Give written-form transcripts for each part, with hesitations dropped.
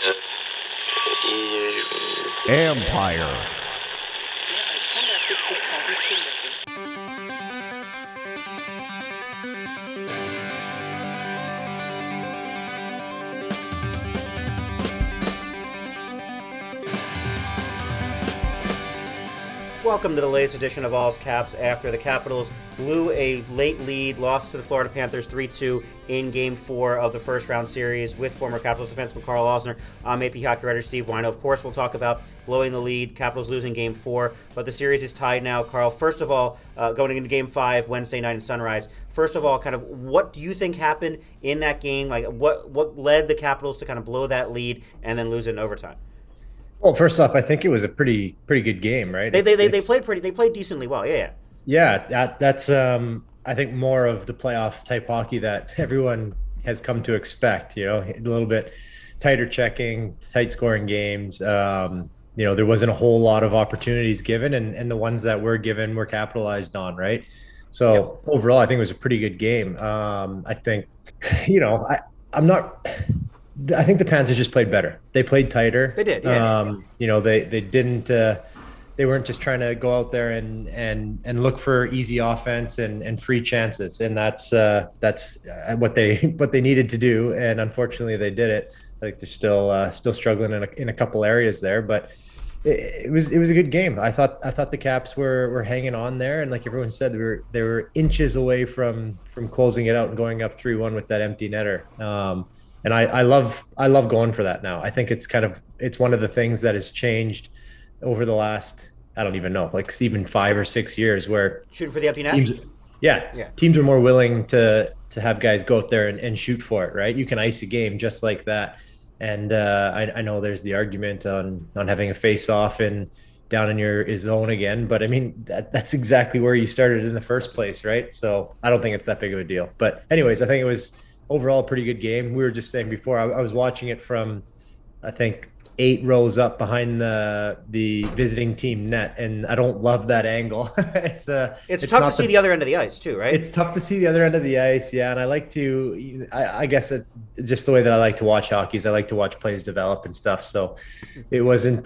Empire. Welcome to the latest edition of All's Caps after the Capitals blew a late lead, lost to the Florida Panthers 3-2 in Game 4 of the first round series with former Capitals defenseman Carl Osner. I'm AP Hockey writer Steve Wino. Of course, we'll talk about blowing the lead, Capitals losing Game 4, but the series is tied now. Carl, first of all, going into Game 5 Wednesday night in Sunrise, first of all, kind of what do you think happened in that game? Like what led the Capitals to kind of blow that lead and then lose it in overtime? Well, first off, I think it was a pretty good game, right? They played decently well. That's I think more of the playoff type hockey that everyone has come to expect. You know, a little bit tighter checking, tight scoring games. There wasn't a whole lot of opportunities given, and the ones that were given were capitalized on, right? So Overall, I think it was a pretty good game. I think, I think the Panthers just played better. They played tighter. They did. Yeah. They didn't. They weren't just trying to go out there and look for easy offense and free chances. And that's what they needed to do. And unfortunately, they did it. I think they're still struggling in a couple areas there, but it was a good game. I thought the Caps were hanging on there, and like everyone said, they were inches away from closing it out and going up 3-1 with that empty netter. And I love going for that now. I think it's one of the things that has changed over the last, I don't even know, like even 5 or 6 years, where shooting for the empty net. Teams are more willing to have guys go out there and shoot for it, right? You can ice a game just like that. And I know there's the argument on having a face-off and down in your zone again, but I mean that's exactly where you started in the first place, right? So I don't think it's that big of a deal. But anyways, I think it was overall a pretty good game. We were just saying before, I was watching it from, I think, 8 rows up behind the visiting team net, and I don't love that angle. It's tough to see the other end of the ice too, right? It's tough to see the other end of the ice, yeah. And I like to, I guess it's just the way that I like to watch hockey is I like to watch plays develop and stuff. So it wasn't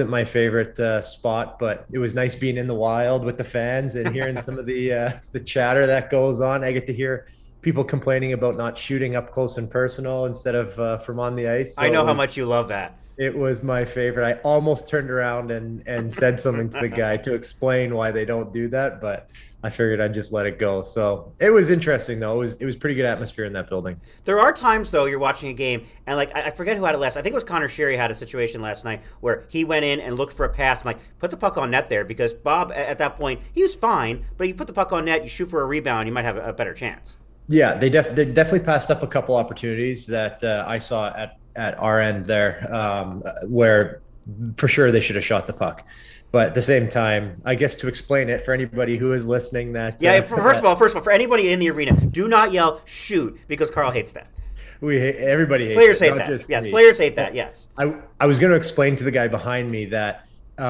my spot, but it was nice being in the wild with the fans and hearing some of the chatter that goes on. I get to hear people complaining about not shooting up close and personal instead of from on the ice. So I know how much you love that. It was my favorite. I almost turned around and said something to the guy to explain why they don't do that, but I figured I'd just let it go. So it was interesting, though. It was pretty good atmosphere in that building. There are times, though, you're watching a game, and like I forget who had it last. I think it was Connor Sherry had a situation last night where he went in and looked for a pass. I'm like, put the puck on net there, because Bob, at that point, he was fine, but you put the puck on net, you shoot for a rebound, you might have a better chance. Yeah, they definitely passed up a couple opportunities that I saw at our end there, where for sure they should have shot the puck. But at the same time, I guess to explain it for anybody who is listening, first of all, for anybody in the arena, do not yell "shoot" because Carl hates that. Everybody hates players it, hate that. Yes, players hate that. Yes. I was going to explain to the guy behind me that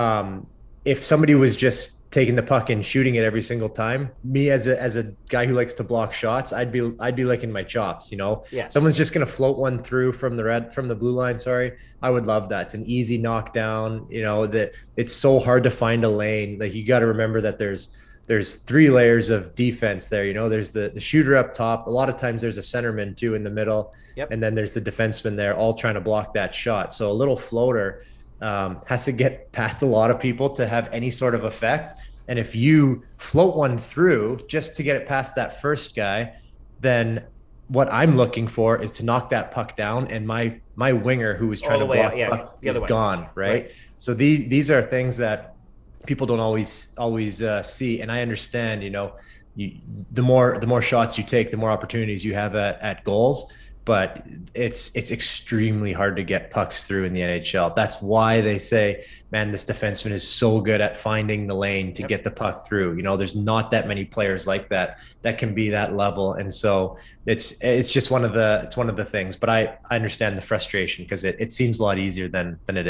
if somebody was just taking the puck and shooting it every single time, me as a guy who likes to block shots, I'd be licking my chops, you know. Yes. Someone's just going to float one through from the blue line, I would love that. It's an easy knockdown, you know, that it's so hard to find a lane. Like, you got to remember that there's 3 layers of defense there, you know. There's the shooter up top. A lot of times there's a centerman too in the middle. Yep. And then there's the defenseman there, all trying to block that shot. So a little floater has to get past a lot of people to have any sort of effect. And if you float one through just to get it past that first guy, then what I'm looking for is to knock that puck down, and my winger who was trying to block puck is gone, right? So these are things that people don't always see, and I understand, you know, the more shots you take, the more opportunities you have at goals. But it's extremely hard to get pucks through in the NHL. That's why they say, man, this defenseman is so good at finding the lane to get the puck through. You know, there's not that many players like that can be that level. And so it's just one of the things. But I understand the frustration, because it seems a lot easier than it is.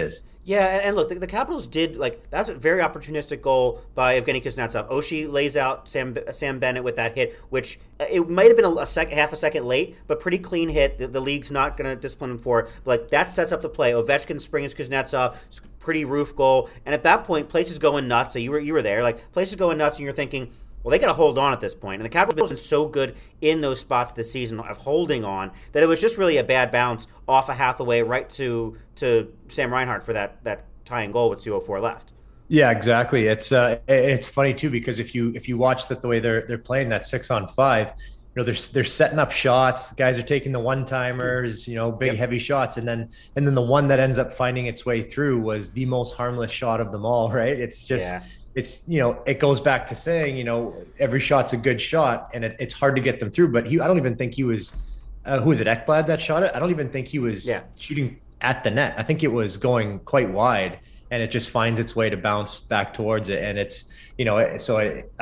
Yeah, and look, the Capitals did that's a very opportunistic goal by Evgeny Kuznetsov. Oshie lays out Sam Bennett with that hit, which it might have been half a second late, but pretty clean hit. The league's not going to discipline him for it. But that sets up the play. Ovechkin springs Kuznetsov, pretty roof goal, and at that point, place is going nuts. So you were there, place is going nuts, and you're thinking, well, they got to hold on at this point. And the Capitals have been so good in those spots this season of holding on that it was just really a bad bounce off of Hathaway right to Sam Reinhart for that tying goal with 2:04 left. Yeah, exactly. It's funny too, because if you watch the way they're playing that 6-on-5, they're setting up shots. Guys are taking the one-timers, big heavy shots, and then the one that ends up finding its way through was the most harmless shot of them all, right? It's just. Yeah. It's it goes back to saying every shot's a good shot, and it's hard to get them through. But I don't even think he was who was it, Ekblad that shot it? I don't even think he was shooting at the net. I think it was going quite wide, and it just finds its way to bounce back towards it. And it's so I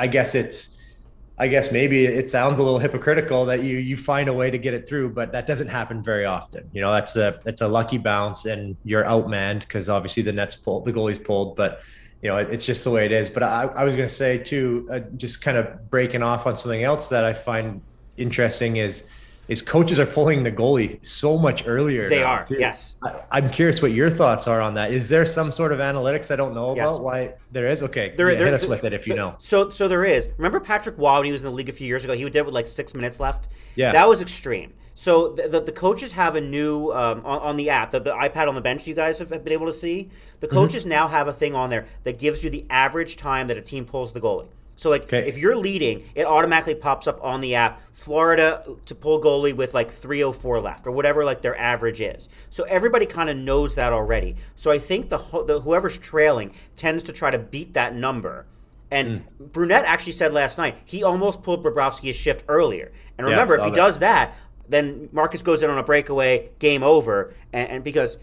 guess maybe it sounds a little hypocritical that you find a way to get it through, but that doesn't happen very often. That's a lucky bounce, and you're outmanned because obviously the goalie's pulled, but. It's just the way it is. But I was going to say too, just kind of breaking off on something else that I find interesting is coaches are pulling the goalie so much earlier. They are, too. Yes. I'm curious what your thoughts are on that. Is there some sort of analytics I don't know about why there is? Okay, hit us with it if you know. So there is. Remember Patrick Waugh when he was in the league a few years ago? He did it with 6 minutes left. Yeah, that was extreme. So the coaches have a new on the app, the iPad on the bench you guys have been able to see. The coaches now have a thing on there that gives you the average time that a team pulls the goalie. So if you're leading, it automatically pops up on the app, Florida to pull goalie with 3:04 left or whatever their average is. So everybody kind of knows that already. So I think the whoever's trailing tends to try to beat that number. And Brunette actually said last night he almost pulled Bobrovsky's shift earlier. And remember, if he does that, then Marcus goes in on a breakaway, game over, and because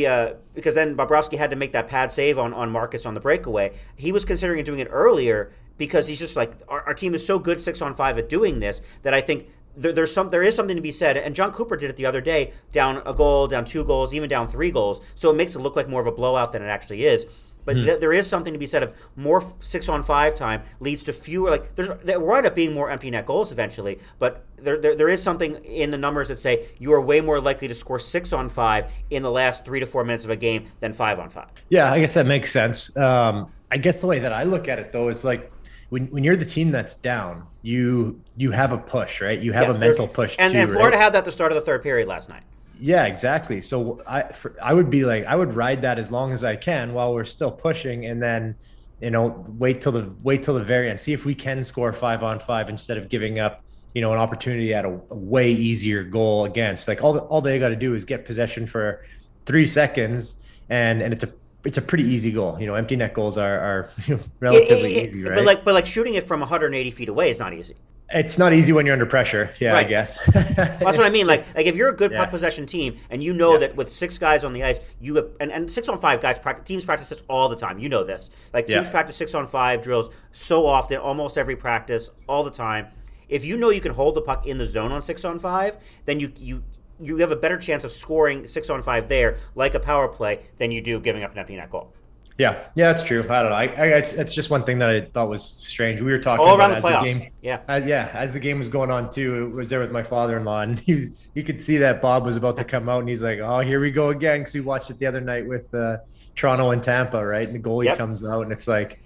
then Bobrovsky had to make that pad save on Marcus on the breakaway. He was considering doing it earlier because he's just our team is so good 6-on-5 at doing this that I think there is something to be said. And John Cooper did it the other day, down a goal, down 2 goals, even down 3 goals. So it makes it look like more of a blowout than it actually is. But there is something to be said of more 6-on-5 time leads to fewer. There wind up being more empty net goals eventually. But there is something in the numbers that say you are way more likely to score 6-on-5 in the last 3 to 4 minutes of a game than 5-on-5. Yeah, I guess that makes sense. I guess the way that I look at it though is when you're the team that's down, you have a push, right? You have a mental push. And Florida had that at the start of the third period last night. Yeah, exactly. So I would be I would ride that as long as I can while we're still pushing, and then wait till the very end, see if we can score 5-on-5 instead of giving up an opportunity at a way easier goal against. All they got to do is get possession for 3 seconds, and it's a pretty easy goal. Empty net goals are relatively easy, right? But shooting it from 180 feet away is not easy. It's not easy when you're under pressure. Yeah, right. I guess. That's what I mean. If you're a good puck possession team and you know that with 6 guys on the ice, you have and 6-on-5 guys teams practice this all the time. You know this. Teams practice 6-on-5 drills so often, almost every practice, all the time. If you know you can hold the puck in the zone on 6-on-5, then you have a better chance of scoring 6-on-5 there, like a power play, than you do giving up an empty net goal. Yeah, that's true. I don't know. It's just one thing that I thought was strange. We were talking all around the playoffs. The game, as the game was going on too. I was there with my father-in-law, and you could see that Bob was about to come out, and he's like, "Oh, here we go again," because we watched it the other night with Toronto and Tampa, right? And the goalie comes out, and it's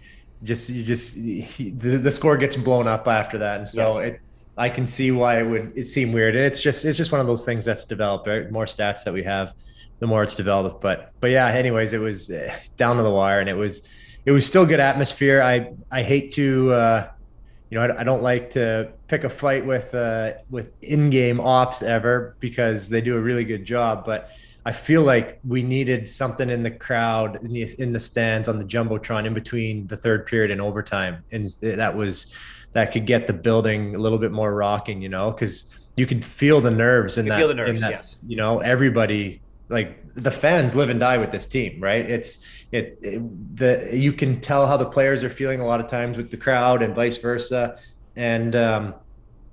the score gets blown up after that, and so I can see why it seem weird. And it's just one of those things that's developed, right? More stats that we have, the more it's developed. But yeah, anyways, it was down to the wire, and it was still good atmosphere. I hate to, I don't like to pick a fight with in-game ops ever, because they do a really good job. But I feel like we needed something in the crowd, in the stands, on the jumbotron in between the third period and overtime, and that could get the building a little bit more rocking, because you could feel the nerves in that. Feel the nerves, yes. Everybody. The fans live and die with this team, right? You can tell how the players are feeling a lot of times with the crowd and vice versa. And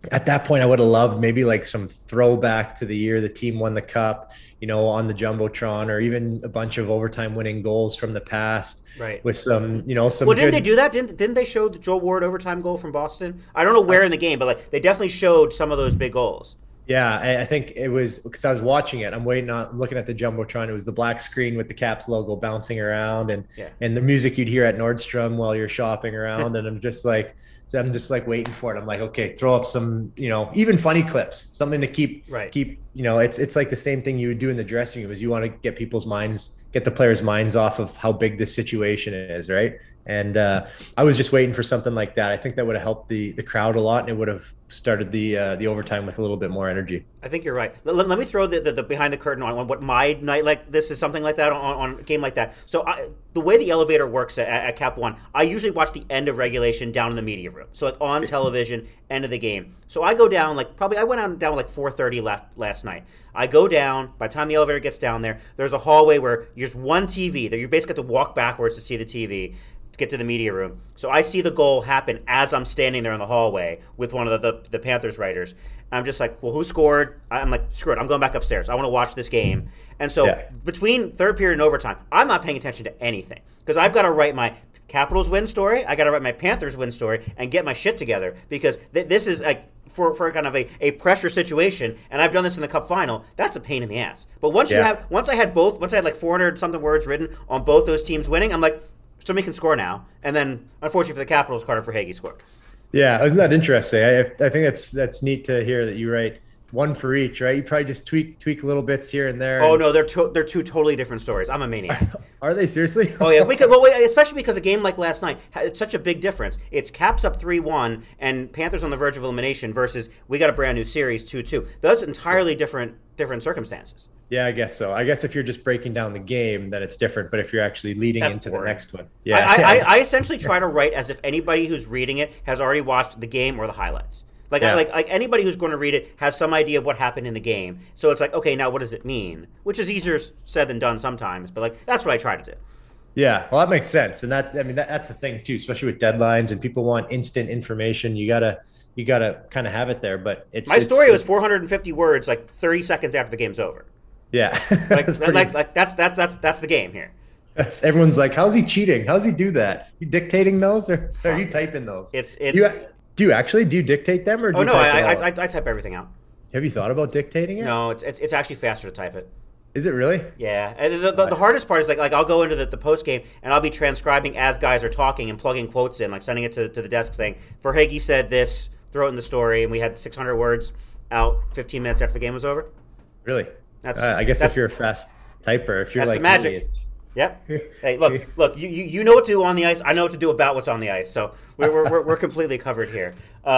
at that point, I would have loved maybe like some throwback to the year the team won the cup, on the Jumbotron, or even a bunch of overtime winning goals from the past Right. with some Well, didn't they good. do that? Didn't they show the Joel Ward overtime goal from Boston? I don't know where in the game, but like they definitely showed some of those big goals. Yeah, I think it was because I was watching it. I'm looking at the Jumbotron. It was the black screen with the Caps logo bouncing around and Yeah. and the music you'd hear at Nordstrom while you're shopping around. And I'm just like waiting for it. I'm like, okay, throw up some, even funny clips, something to keep Right. keep, it's like the same thing you would do in the dressing room is you want to get the players' minds off of how big this situation is, right? And I was just waiting for something like that. I think that would have helped the crowd a lot, and it would have started the overtime with a little bit more energy. I think you're right. Let me throw the behind the curtain on what my night like this is something like that on a game like that. So the way the elevator works at Cap One, I usually watch the end of regulation down in the media room. So like on television, end of the game. So I go down I went down like 4:30 last night. I go down. By the time the elevator gets down there, there's a hallway where there's one TV that you basically have to walk backwards to see the TV to get to the media room. So I see the goal happen as I'm standing there in the hallway with one of the Panthers writers. And I'm just like, well, who scored? I'm like, screw it. I'm going back upstairs. I want to watch this game. And so Yeah. between third period and overtime, I'm not paying attention to anything because I've got to write my Capitals win story. I got to write my Panthers win story and get my shit together because this is like for kind of a pressure situation, and I've done this in the Cup final. That's a pain in the ass. But once I had like 400 something words written on both those teams winning, I'm like, somebody can score now. And then, unfortunately for the Capitals, Carter Verhaeghe scored. Yeah, isn't that interesting? I think that's neat to hear that you write one for each, right? You probably just tweak little bits here and there. Oh, no, they're two totally different stories. I'm a maniac. Are they seriously? Oh, yeah. Especially because a game like last night, it's such a big difference. It's Caps up 3-1 and Panthers on the verge of elimination versus we got a brand new series 2-2. Those entirely different circumstances. Yeah, I guess so. I guess if you're just breaking down the game, then it's different. But if you're actually leading That's into boring. the next one, yeah. I essentially try to write as if anybody who's reading it has already watched the game or the highlights. Like, Yeah. like anybody who's going to read it has some idea of what happened in the game. So it's like, okay, now what does it mean? Which is easier said than done sometimes. But like that's what I try to do. Yeah, well, that makes sense, and that's the thing too, especially with deadlines and people want instant information. You gotta kind of have it there, but My story was 450 words, like 30 seconds after the game's over. yeah. Like, That's pretty- that's the game here. everyone's like, how's he cheating? How's he do that? You dictating those, or are you typing those? It's Do you dictate them, or do oh you no, type it I out? type everything out. Have you thought about dictating it? No, it's actually faster to type it. Is it really? Yeah, and the hardest part is like I'll go into the post game and I'll be transcribing as guys are talking and plugging quotes in, like sending it to the desk saying Verhaeghe said this, throw it in the story, and we had 600 words out 15 minutes after the game was over. Really? That's I guess if you're a fast typer, if you're that's like the magic. me, it's- Yep. Hey, look. You know what to do on the ice. I know what to do about what's on the ice. So we're completely covered here.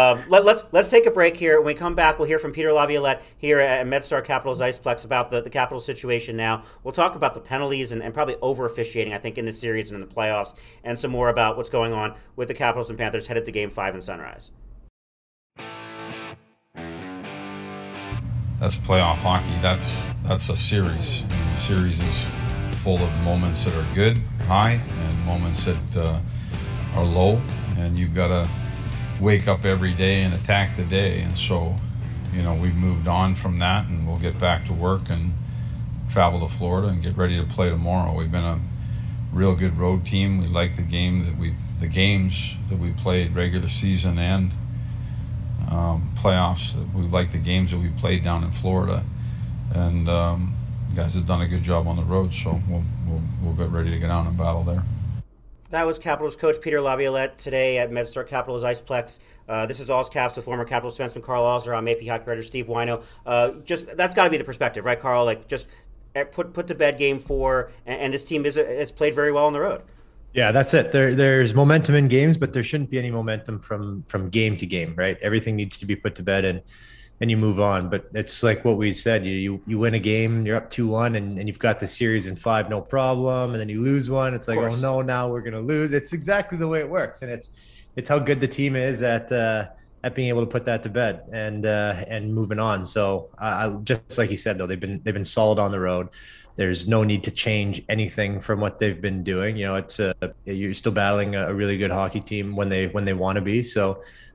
Let's take a break here. When we come back, we'll hear from Peter Laviolette here at MedStar Capitals Iceplex about the Capitals situation now. We'll talk about the penalties and probably over officiating, I think, in this series and in the playoffs, and some more about what's going on with the Capitals and Panthers headed to Game 5 in Sunrise. That's playoff hockey. That's a series. And the series is full of moments that are good, high, and moments that are low. And you've got to wake up every day and attack the day. And so, we've moved on from that, and we'll get back to work and travel to Florida and get ready to play tomorrow. We've been a real good road team. We like the games that we played, regular season and playoffs. We like the games that we played down in Florida, and guys have done a good job on the road. So we'll get ready to get out and battle there. That was Capitals coach Peter Laviolette today at MedStar Capitals Iceplex. This is All's Caps with former Capitals defenseman Carl Alzer. I'm AP hockey writer Steve Wino. Just that's got to be the perspective, right, Carl? Like just put to bed Game 4, and this team has played very well on the road. Yeah, that's it. There's momentum in games, but there shouldn't be any momentum from game to game, right? Everything needs to be put to bed and you move on. But it's like what we said, you win a game, you're up 2-1 and you've got the series in 5, no problem. And then you lose one. It's like, oh no, now we're going to lose. It's exactly the way it works. And it's how good the team is at being able to put that to bed and moving on. So I just like you said, though, they've been solid on the road. There's no need to change anything from what they've been doing. It's you're still battling a really good hockey team when they want to be. So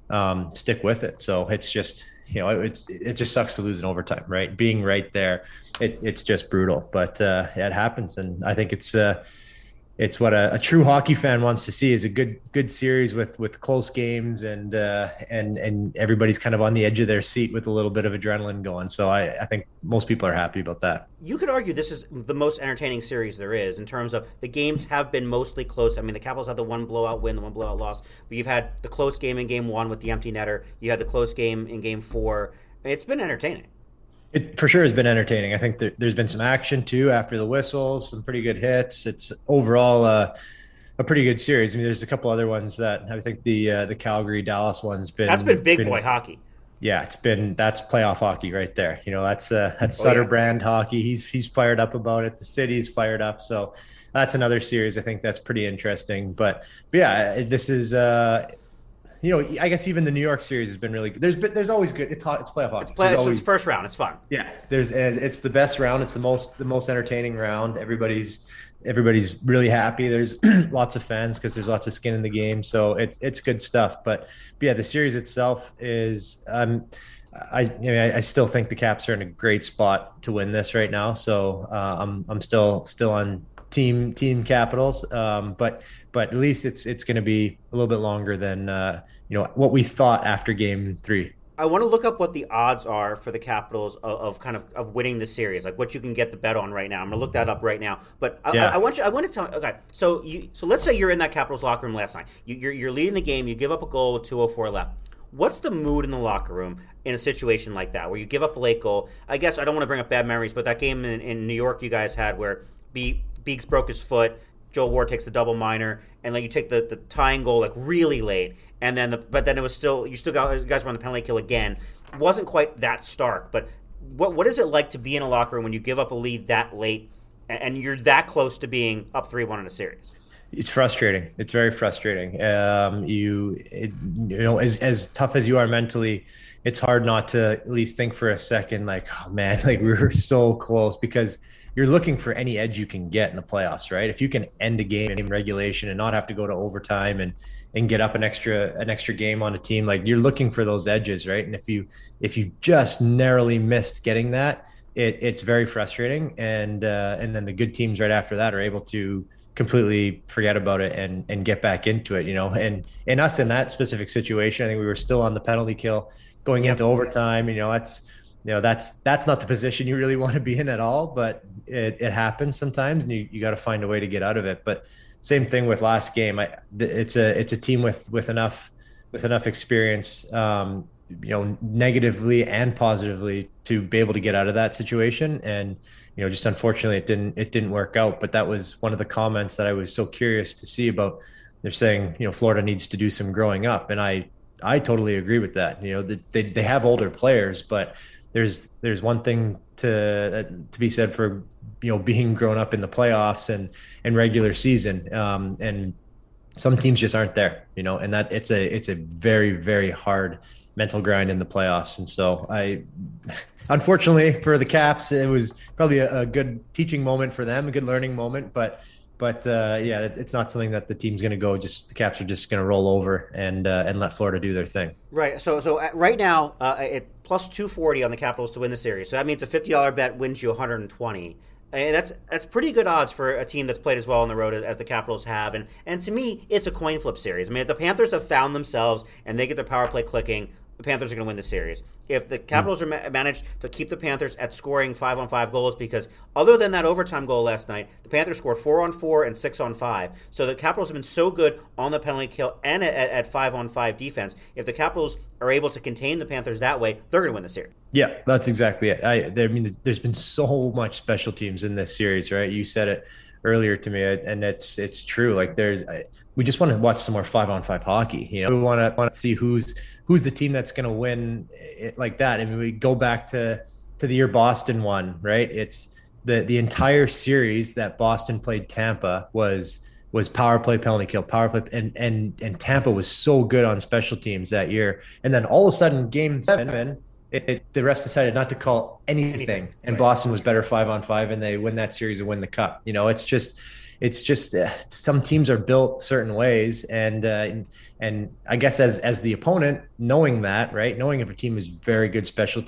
stick with it. So it's just, it just sucks to lose in overtime, right? Being right there, it's just brutal, but it happens. And I think it's what a true hockey fan wants to see, is a good series with close games, and everybody's kind of on the edge of their seat with a little bit of adrenaline going. So I think most people are happy about that. You could argue this is the most entertaining series there is, in terms of the games have been mostly close. I mean, the Capitals had the one blowout win, the one blowout loss, but you've had the close game in game 1 with the empty netter. You had the close game in game 4. It's been entertaining. It for sure has been entertaining. I think there's been some action too after the whistles, some pretty good hits. It's overall a pretty good series. I mean, there's a couple other ones that I think the Calgary Dallas one's been. That's been big boy hockey. Yeah, that's playoff hockey right there. That's Sutter brand hockey. He's fired up about it. The city's fired up. So that's another series I think that's pretty interesting. But yeah, this is. I guess even the New York series has been really good. There's always good. It's hot. It's playoff hockey. It's first round. It's fun. Yeah, it's the best round. It's the most entertaining round. Everybody's really happy. There's lots of fans because there's lots of skin in the game. So it's good stuff. But yeah, the series itself is. I still think the Caps are in a great spot to win this right now. So I'm still on team Capitals, but at least it's going to be a little bit longer than what we thought after game 3. I want to look up what the odds are for the Capitals of winning the series, like what you can get the bet on right now. I'm going to look that up right now. But I want to tell. Okay, so let's say you're in that Capitals locker room last night. You're leading the game. You give up a goal with 2:04 left. What's the mood in the locker room in a situation like that, where you give up a late goal? I guess I don't want to bring up bad memories, but that game in New York you guys had where Beeks broke his foot, Joel Ward takes the double minor, and then you take the tying goal like really late, and then it was still you guys were on the penalty kill again. It wasn't quite that stark, but what is it like to be in a locker room when you give up a lead that late and you're that close to being up 3-1 in a series? It's frustrating. It's very frustrating. As tough as you are mentally, it's hard not to at least think for a second, like, oh man, like we were so close, because you're looking for any edge you can get in the playoffs, right? If you can end a game in regulation and not have to go to overtime and get up an extra game on a team, like you're looking for those edges, right? And if you just narrowly missed getting that, it's very frustrating. And then the good teams right after that are able to completely forget about it and get back into it, and us in that specific situation, I think we were still on the penalty kill going into overtime. That's not the position you really want to be in at all, but it happens sometimes, and you got to find a way to get out of it. But same thing with last game. It's a team with enough experience, negatively and positively, to be able to get out of that situation. And just unfortunately it didn't work out. But that was one of the comments that I was so curious to see about. They're saying Florida needs to do some growing up, and I totally agree with that. They have older players, but there's one thing to be said for being grown up in the playoffs and regular season, and some teams just aren't there, and that it's a very, very hard mental grind in the playoffs. And so unfortunately for the Caps, it was probably a good teaching moment for them, a good learning moment, but it's not something that the team's going to go. Just the Caps are just going to roll over and let Florida do their thing. Right. So right now, it plus 240 on the Capitals to win the series. So that means a $50 bet wins you 120. And that's pretty good odds for a team that's played as well on the road as the Capitals have. And to me, it's a coin flip series. I mean, if the Panthers have found themselves and they get their power play clicking, the Panthers are going to win the series. If the Capitals are managed to keep the Panthers at scoring 5-on-5 goals, because other than that overtime goal last night, the Panthers scored 4-on-4 and 6-on-5. So the Capitals have been so good on the penalty kill and at 5-on-5 defense. If the Capitals are able to contain the Panthers that way, they're going to win the series. Yeah, that's exactly it. I mean, there's been so much special teams in this series, right? You said it earlier to me, and it's true. Like we just want to watch some more 5-on-5 hockey. We want to see who's the team that's going to win it like that. I mean, we go back to the year Boston won, right? It's the entire series that Boston played Tampa was power play, penalty kill, power play, and Tampa was so good on special teams that year. And then all of a sudden, Game 7, the refs decided not to call anything. And Boston was better 5-on-5, and they win that series and win the cup. It's just it's just some teams are built certain ways, and I guess as the opponent, knowing that, right, knowing if a team is very good special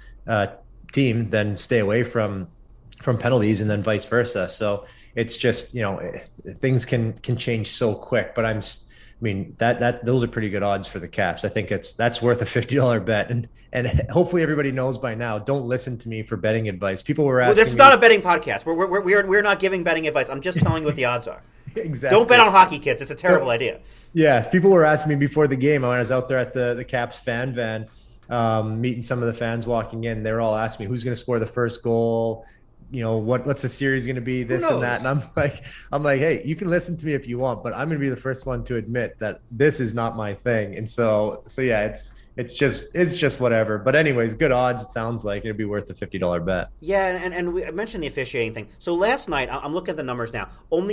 team, then stay away from penalties, and then vice versa. So it's just, things can change so quick. But I mean, that those are pretty good odds for the Caps. I think that's worth a $50 bet. And hopefully everybody knows by now, don't listen to me for betting advice. People were asking. Well, this is not a betting podcast. We're not giving betting advice. I'm just telling you what the odds are. Exactly. Don't bet on hockey, kids. It's a terrible idea. Yes, people were asking me before the game when I was out there at the Caps fan van, meeting some of the fans walking in. They were all asking me who's going to score the first goal. What's the series going to be, this and that. And I'm like, hey, you can listen to me if you want, but I'm going to be the first one to admit that this is not my thing. And so yeah, it's just whatever. But anyways, good odds. It sounds like it'd be worth the $50 bet. Yeah. And we mentioned the officiating thing. So last night, I'm looking at the numbers now, only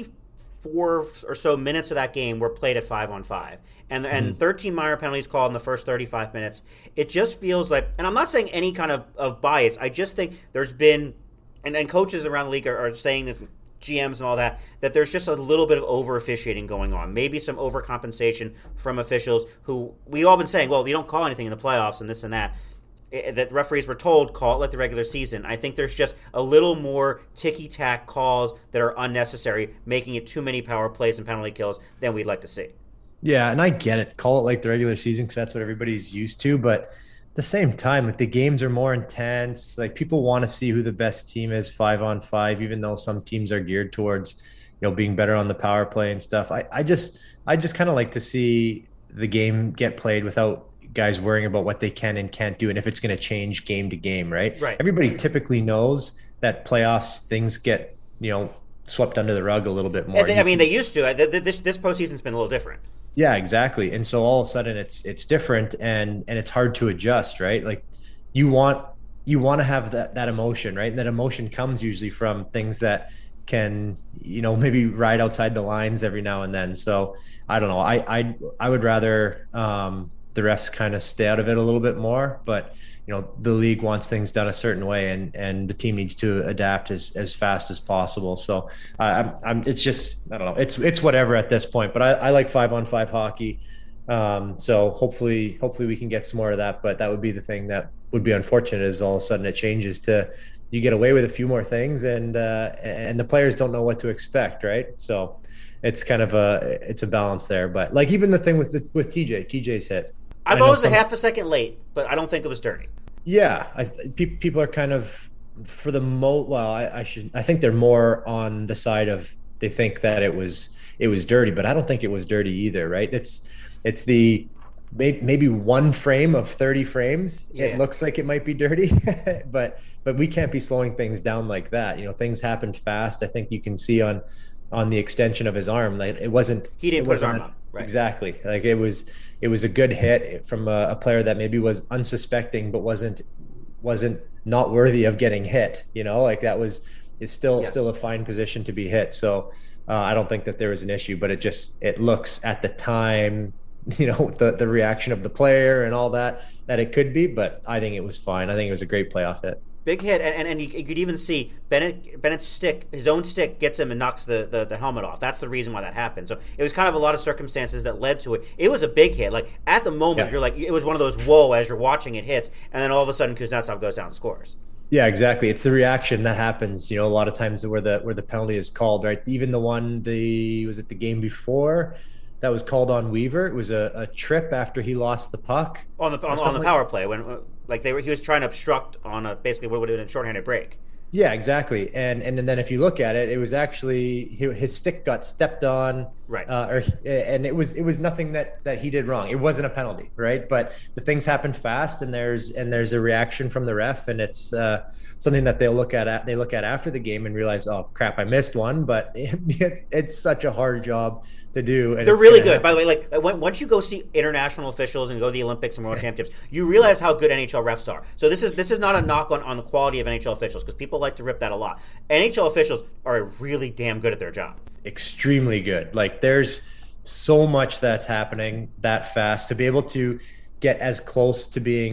44 or so minutes of that game were played at 5-on-5. And 13 minor penalties called in the first 35 minutes. It just feels like, and I'm not saying any kind of bias, I just think there's been, and coaches around the league are saying this, GMs and all that there's just a little bit of over-officiating going on. Maybe some overcompensation from officials who we all been saying, well, you don't call anything in the playoffs and this and that. That referees were told, call it like the regular season. I think there's just a little more ticky-tack calls that are unnecessary, making it too many power plays and penalty kills than we'd like to see. Yeah, and I get it. Call it like the regular season because that's what everybody's used to, but the same time, like, the games are more intense. Like, people want to see who the best team is 5-on-5, even though some teams are geared towards, being better on the power play and stuff. I just kind of like to see the game get played without guys worrying about what they can and can't do, and if it's going to change game to game, right? Everybody typically knows that playoffs things get, swept under the rug a little bit more. They used to. This postseason's been a little different. Yeah, exactly. And so all of a sudden it's different and it's hard to adjust, right? Like, you want to have that emotion, right? And that emotion comes usually from things that can, maybe ride outside the lines every now and then. So I don't know. I would rather the refs kind of stay out of it a little bit more, but the league wants things done a certain way, and the team needs to adapt as fast as possible. So it's just, I don't know, it's whatever at this point, but I like 5-on-5 hockey. So hopefully we can get some more of that, but that would be the thing that would be unfortunate, is all of a sudden it changes to, you get away with a few more things and the players don't know what to expect. Right. So it's kind of it's a balance there, but like even the thing with TJ's hit, I thought it was a half a second late, but I don't think it was dirty. Yeah, people are kind of, for the I think they're more on the side of, they think that it was dirty, but I don't think it was dirty either, right? It's the maybe one frame of 30 frames. Yeah. It looks like it might be dirty, but we can't be slowing things down like that. Things happened fast. I think you can see on the extension of his arm, like he didn't put his arm up. Right. Exactly. Like, it was a good hit from a player that maybe was unsuspecting, but wasn't not worthy of getting hit. Like, is still a fine position to be hit. So I don't think that there was an issue, but it looks at the time, the reaction of the player and all that it could be, but I think it was fine. I think it was a great playoff hit. Big hit, and you could even see Bennett's stick, his own stick, gets him and knocks the helmet off. That's the reason why that happened. So it was kind of a lot of circumstances that led to it. It was a big hit. Like, at the moment, You're like, it was one of those whoa as you're watching it hits, and then all of a sudden Kuznetsov goes down and scores. Yeah, exactly. It's the reaction that happens, a lot of times where the penalty is called, right? Even the one, was it the game before that was called on Weaver? It was a trip after he lost the puck on the power play when. Like, he was trying to obstruct on basically what would have been a shorthanded break. Yeah, exactly. And then if you look at it, it was actually his stick got stepped on, right? And it was nothing that he did wrong. It wasn't a penalty, right? But the things happen fast, and there's a reaction from the ref, and it's something that they look at after the game and realize, oh crap, I missed one. But it's such a hard job to do. And they're really good, by the way. Like, once you go see international officials and go to the Olympics and World Championships, you realize how good NHL refs are. So this is not a knock on the quality of NHL officials, because people like to rip that a lot. NHL officials are really damn good at their job. Extremely good. Like, there's so much that's happening that fast, to be able to get as close to being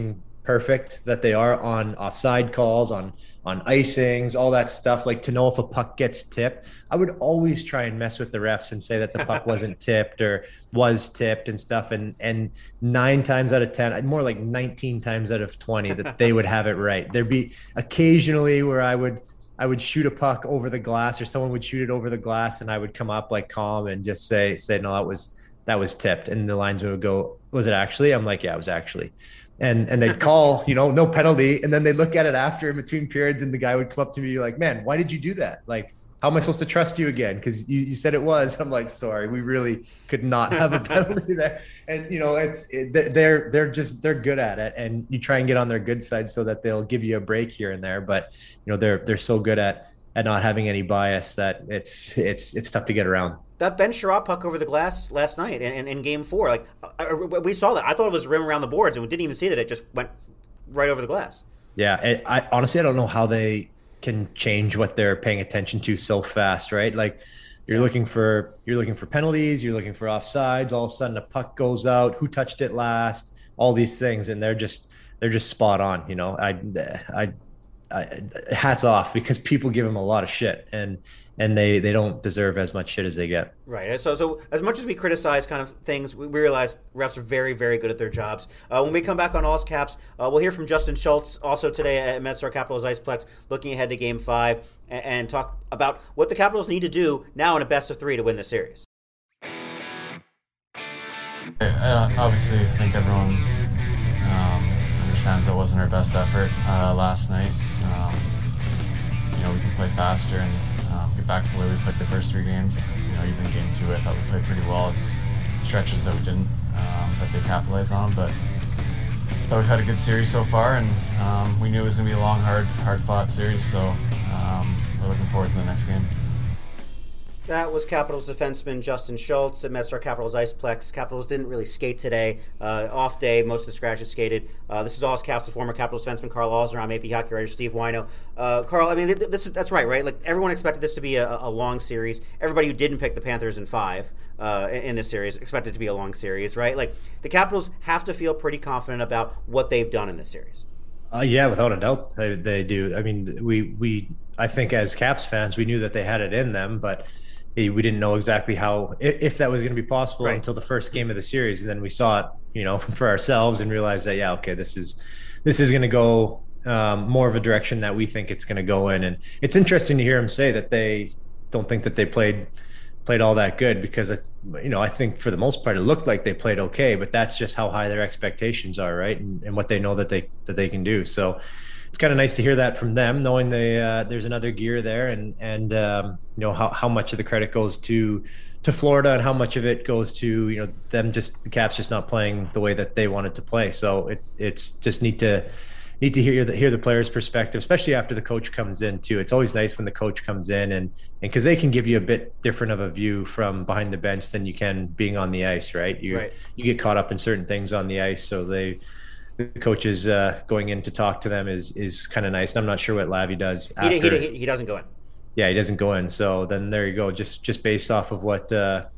perfect that they are on offside calls, on icings, all that stuff, like to know if a puck gets tipped, I would always try and mess with the refs and say that the puck wasn't tipped or was tipped and stuff. And 9 times out of 10, more like 19 times out of 20, that they would have it right. There'd be occasionally where I would shoot a puck over the glass, or someone would shoot it over the glass, and I would come up like calm and just say, no, that was tipped. And the linesman would go, was it actually? I'm like, yeah, it was actually. And they'd call, no penalty. And then they look at it after in between periods, and the guy would come up to me like, man, why did you do that? Like, how am I supposed to trust you again? Because you said it was. I'm like, sorry, we really could not have a penalty there. And they're good at it, and you try and get on their good side so that they'll give you a break here and there. But they're so good at not having any bias that it's tough to get around. That Ben Sherratt puck over the glass last night in Game 4, like we saw that. I thought it was rim around the boards, and we didn't even see that it just went right over the glass. Yeah, I honestly don't know how they can change what they're paying attention to so fast, right? Like you're looking for penalties, you're looking for offsides. All of a sudden, a puck goes out. Who touched it last? All these things, and they're just spot on. I hats off, because people give them a lot of shit, and they don't deserve as much shit as they get. Right. So as much as we criticize kind of things, we realize refs are very, very good at their jobs. When we come back on All's Caps, we'll hear from Justin Schultz also today at MedStar Capitals Iceplex, looking ahead to Game 5, and talk about what the Capitals need to do now in a best-of-3 to win this series. Obviously, I think everyone understands that wasn't our best effort last night. We can play faster and get back to the way we played the first 3 games. Even Game 2, I thought we played pretty well. As stretches that we didn't, that they capitalized on. But I thought we've had a good series so far, and we knew it was going to be a long, hard-fought series. So we're looking forward to the next game. That was Capitals defenseman Justin Schultz at MedStar Capitals Iceplex. Capitals didn't really skate today. Off day, most of the scratches skated. This is All's Caps, the former Capitals defenseman Carl Osner. I'm AP hockey writer Steve Wino. Carl, I mean, that's right? Like, everyone expected this to be a long series. Everybody who didn't pick the Panthers in 5 in this series expected it to be a long series, right? Like, the Capitals have to feel pretty confident about what they've done in this series. Yeah, without a doubt, they do. I mean, I think as Caps fans, we knew that they had it in them, but we didn't know exactly how, if that was going to be possible until the first game of the series. And then we saw it, for ourselves, and realized that, okay, this is going to go more of a direction that we think it's going to go in. And it's interesting to hear him say that they don't think that they played all that good, because, I think for the most part, it looked like they played okay, but that's just how high their expectations are, right? And what they know that they can do. So it's kind of nice to hear that from them, knowing there's another gear there, and how much of the credit goes to Florida, and how much of it goes to them, just the Caps just not playing the way that they wanted to play. So it's just neat to hear the players' perspective, especially after the coach comes in too. It's always nice when the coach comes in, and because they can give you a bit different of a view from behind the bench than you can being on the ice, right? You get caught up in certain things on the ice, so the coaches going in to talk to them is kind of nice. And I'm not sure what Lavi does after. He doesn't go in. Yeah, he doesn't go in. So then there you go. Just based off of what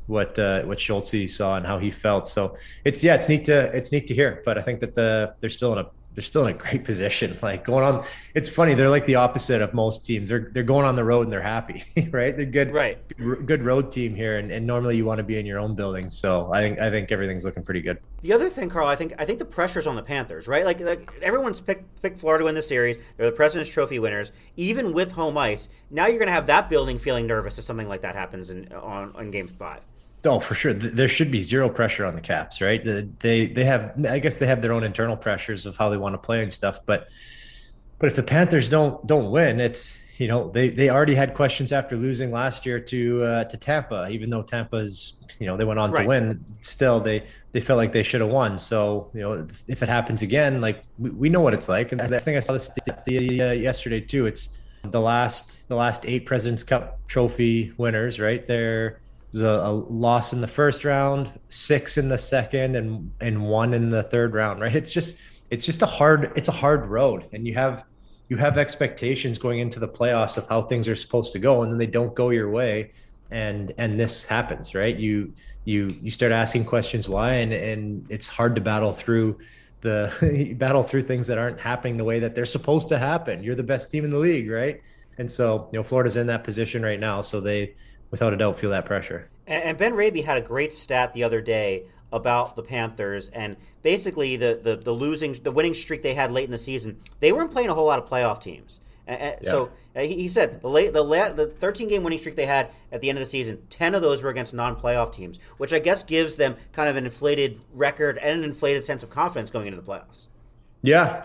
Schultz saw and how he felt. So it's neat to hear. But I think that they're still in a great position. Like, going on, it's funny. They're like the opposite of most teams. They're going on the road and they're happy, right? They're good, right? Good road team here, and normally you want to be in your own building. So I think everything's looking pretty good. The other thing, Carl, I think the pressure's on the Panthers, right? Like everyone's picked Florida to win the series. They're the President's Trophy winners, even with home ice. Now you're going to have that building feeling nervous if something like that happens on Game 5. Oh, for sure. There should be zero pressure on the Caps, right? They have, I guess they have their own internal pressures of how they want to play and stuff. But if the Panthers don't win, it's, they already had questions after losing last year to Tampa, even though Tampa's, they went on to win. Still, they felt like they should have won. So, if it happens again, like we know what it's like. And I think I saw this yesterday too. It's the last 8 President's Cup trophy winners, right? There's a loss in the first round, 6 in the second, and 1 in the third round, right? It's just a hard road, and you have expectations going into the playoffs of how things are supposed to go, and then they don't go your way, and this happens, right? You start asking questions why, and it's hard to battle through you battle through things that aren't happening the way that they're supposed to happen. You're the best team in the league, right? And so, Florida's in that position right now, so they, without a doubt, feel that pressure. And Ben Raby had a great stat the other day about the Panthers, and basically the winning streak they had late in the season. They weren't playing a whole lot of playoff teams. So he said the 13-game winning streak they had at the end of the season, 10 of those were against non-playoff teams, which I guess gives them kind of an inflated record and an inflated sense of confidence going into the playoffs. Yeah,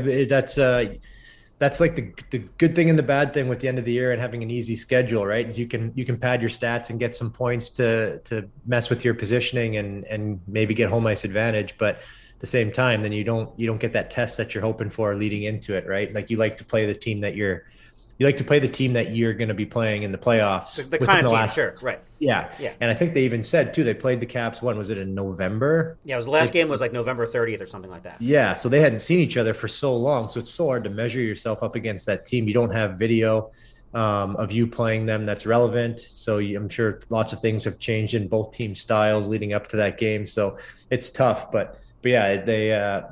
that's like the good thing and the bad thing with the end of the year and having an easy schedule, right? Is you can pad your stats and get some points to mess with your positioning and maybe get home ice advantage, but at the same time, then you don't get that test that you're hoping for leading into it, right? Like you like to play the team that you're going to be playing in the playoffs. The kind of team, sure, right? Yeah. And I think they even said too, they played the Caps. When was it, in November? Yeah, it was the last game was like November 30th or something like that. Yeah, so they hadn't seen each other for so long, so it's so hard to measure yourself up against that team. You don't have video of you playing them that's relevant. So I'm sure lots of things have changed in both team styles leading up to that game. So it's tough, but yeah,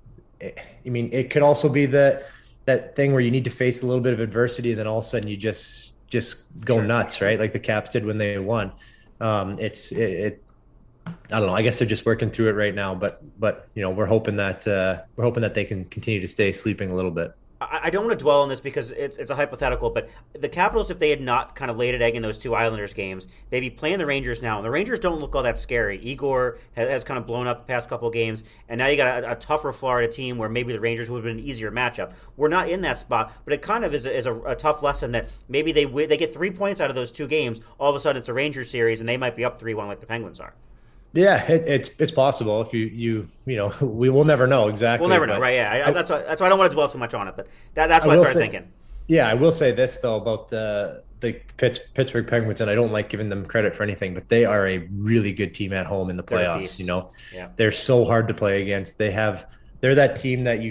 it could also be that thing where you need to face a little bit of adversity and then all of a sudden you just go nuts, right? Like the Caps did when they won. I don't know. I guess they're just working through it right now, but we're hoping that they can continue to stay sleeping a little bit. I don't want to dwell on this because it's a hypothetical, but the Capitals, if they had not kind of laid an egg in those two Islanders games, they'd be playing the Rangers now. And the Rangers don't look all that scary. Igor has kind of blown up the past couple of games, and now you got a tougher Florida team where maybe the Rangers would have been an easier matchup. We're not in that spot, but it kind of is a tough lesson that maybe they get 3 points out of those two games. All of a sudden, it's a Rangers series, and they might be up 3-1 like the Penguins are. Yeah, it's possible. If you we will never know exactly. We'll never know, right? Yeah, that's why I don't want to dwell too much on it, but that's what I started thinking. Yeah, I will say this though about the Pittsburgh Penguins, and I don't like giving them credit for anything, but they are a really good team at home in the playoffs. They're so hard to play against. They're that team that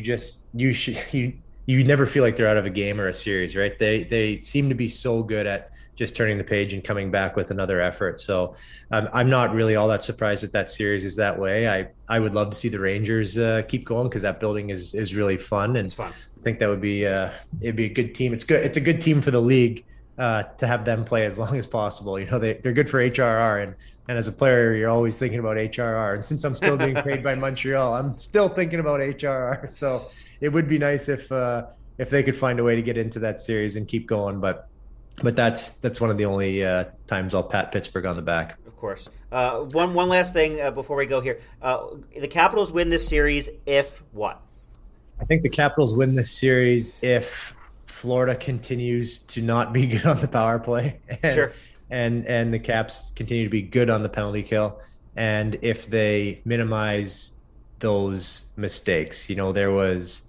you never feel like they're out of a game or a series, right? They seem to be so good at just turning the page and coming back with another effort. So I'm not really all that surprised that series is that way. I would love to see the Rangers keep going because that building is really fun. And it's fun. I think that would be it'd be a good team. It's good. It's a good team for the league to have them play as long as possible. They're good for HRR, and as a player, you're always thinking about HRR. And since I'm still being paid by Montreal, I'm still thinking about HRR. So it would be nice if they could find a way to get into that series and keep going. But that's one of the only times I'll pat Pittsburgh on the back. Of course. One last thing before we go here. The Capitals win this series if what? I think the Capitals win this series if Florida continues to not be good on the power play. Sure. And the Caps continue to be good on the penalty kill. And if they minimize those mistakes, there was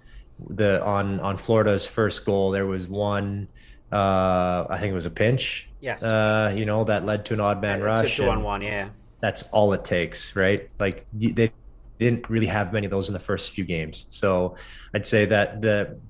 on Florida's first goal, there was one. I think it was a pinch. Yes. That led to an odd man rush. 2-on-1, yeah. That's all it takes, right? Like they didn't really have many of those in the first few games. So I'd say that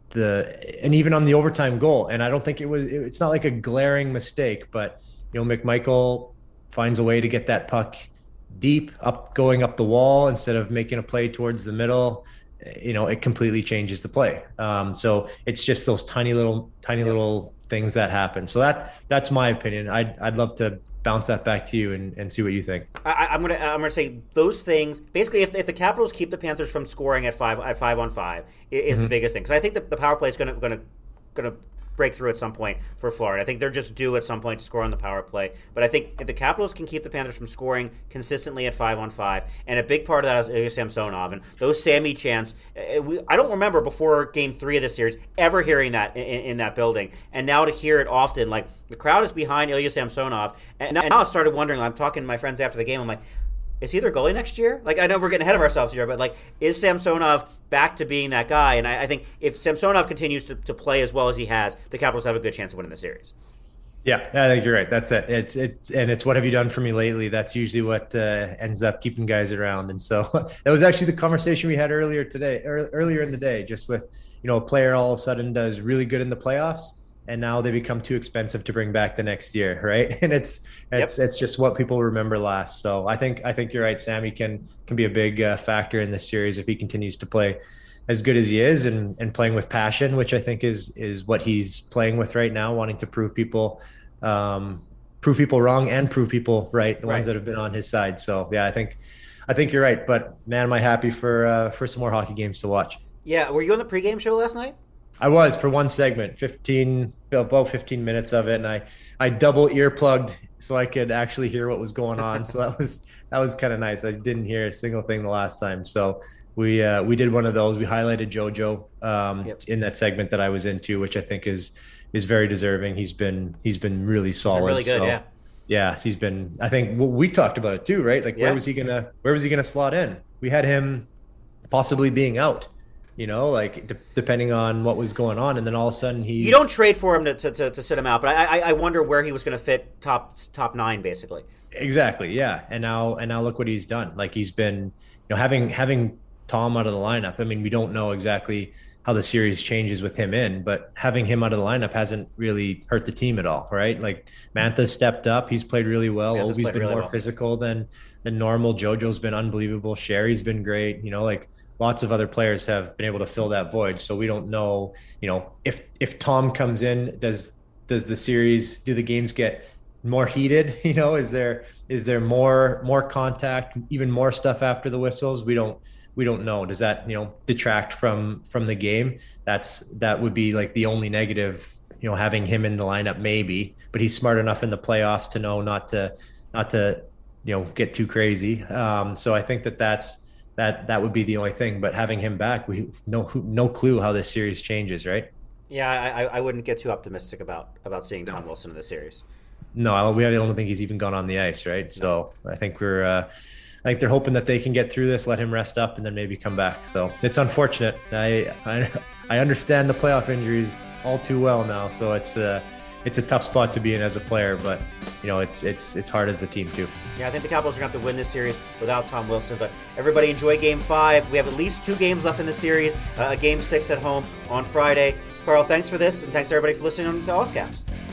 and even on the overtime goal, and I don't think it's not like a glaring mistake, but McMichael finds a way to get that puck deep going up the wall instead of making a play towards the middle. It completely changes the play. So it's just those tiny little things that happen. So that's my opinion. I'd love to bounce that back to you and see what you think. I'm gonna say those things. Basically, if the Capitals keep the Panthers from scoring at 5-on-5 is the biggest thing, because I think that the power play is gonna break through at some point for Florida. I think they're just due at some point to score on the power play. But I think if the Capitals can keep the Panthers from scoring consistently at 5-on-5, and a big part of that is Ilya Samsonov and those Sammy chants. I don't remember before Game 3 of this series ever hearing that in that building, and now to hear it often, like the crowd is behind Ilya Samsonov, and now I started wondering. I'm talking to my friends after the game. I'm like, is he their goalie next year? Like, I know we're getting ahead of ourselves here, but like, is Samsonov back to being that guy? And I think if Samsonov continues to play as well as he has, the Capitals have a good chance of winning the series. Yeah, I think you're right. That's it. It's what have you done for me lately? That's usually what ends up keeping guys around. And so that was actually the conversation we had earlier in the day, just with a player all of a sudden does really good in the playoffs, and now they become too expensive to bring back the next year, right? And it's just what people remember last. So I think you're right. Sammy can be a big factor in this series if he continues to play as good as he is and playing with passion, which I think is what he's playing with right now, wanting to prove people wrong and prove people right, the ones that have been on his side. So yeah, I think you're right. But man, am I happy for some more hockey games to watch. Yeah, were you on the pregame show last night? I was, for one segment, about 15 minutes of it, and I double earplugged so I could actually hear what was going on. So that was kind of nice. I didn't hear a single thing the last time. So we did one of those. We highlighted JoJo in that segment that I was into, which I think is very deserving. He's been really solid. He's been really good, so, yeah. Yeah, he's been. I think we talked about it too, right? Like where was he gonna slot in? We had him possibly being out. Like depending on what was going on, and then all of a sudden you don't trade for him to sit him out, but I wonder where he was going to fit top 9 basically. Exactly, yeah. And now look what he's done. Like he's been, having Tom out of the lineup. I mean, we don't know exactly how the series changes with him in, but having him out of the lineup hasn't really hurt the team at all, right? Like Mantha stepped up, he's played really well. Obi's been really more physical than normal. JoJo's been unbelievable. Sherry's been great. Like lots of other players have been able to fill that void. So we don't know, if Tom comes in, do the games get more heated? Is there more contact, even more stuff after the whistles? We don't know. Does that, detract from the game? That would be like the only negative, having him in the lineup maybe, but he's smart enough in the playoffs to know not to get too crazy. So I think that would be the only thing, but having him back, we no clue how this series changes, right? Yeah, I wouldn't get too optimistic about seeing Tom Wilson in the series. No, I don't think he's even gone on the ice, right? So I think they're hoping that they can get through this, let him rest up, and then maybe come back. So it's unfortunate. I understand the playoff injuries all too well now, so it's a tough spot to be in as a player, but it's hard as the team too. Yeah, I think the Capitals are going to have to win this series without Tom Wilson, but everybody enjoy Game 5. We have at least 2 games left in the series, Game 6 at home on Friday. Carl, thanks for this, and thanks everybody for listening to Allscaps.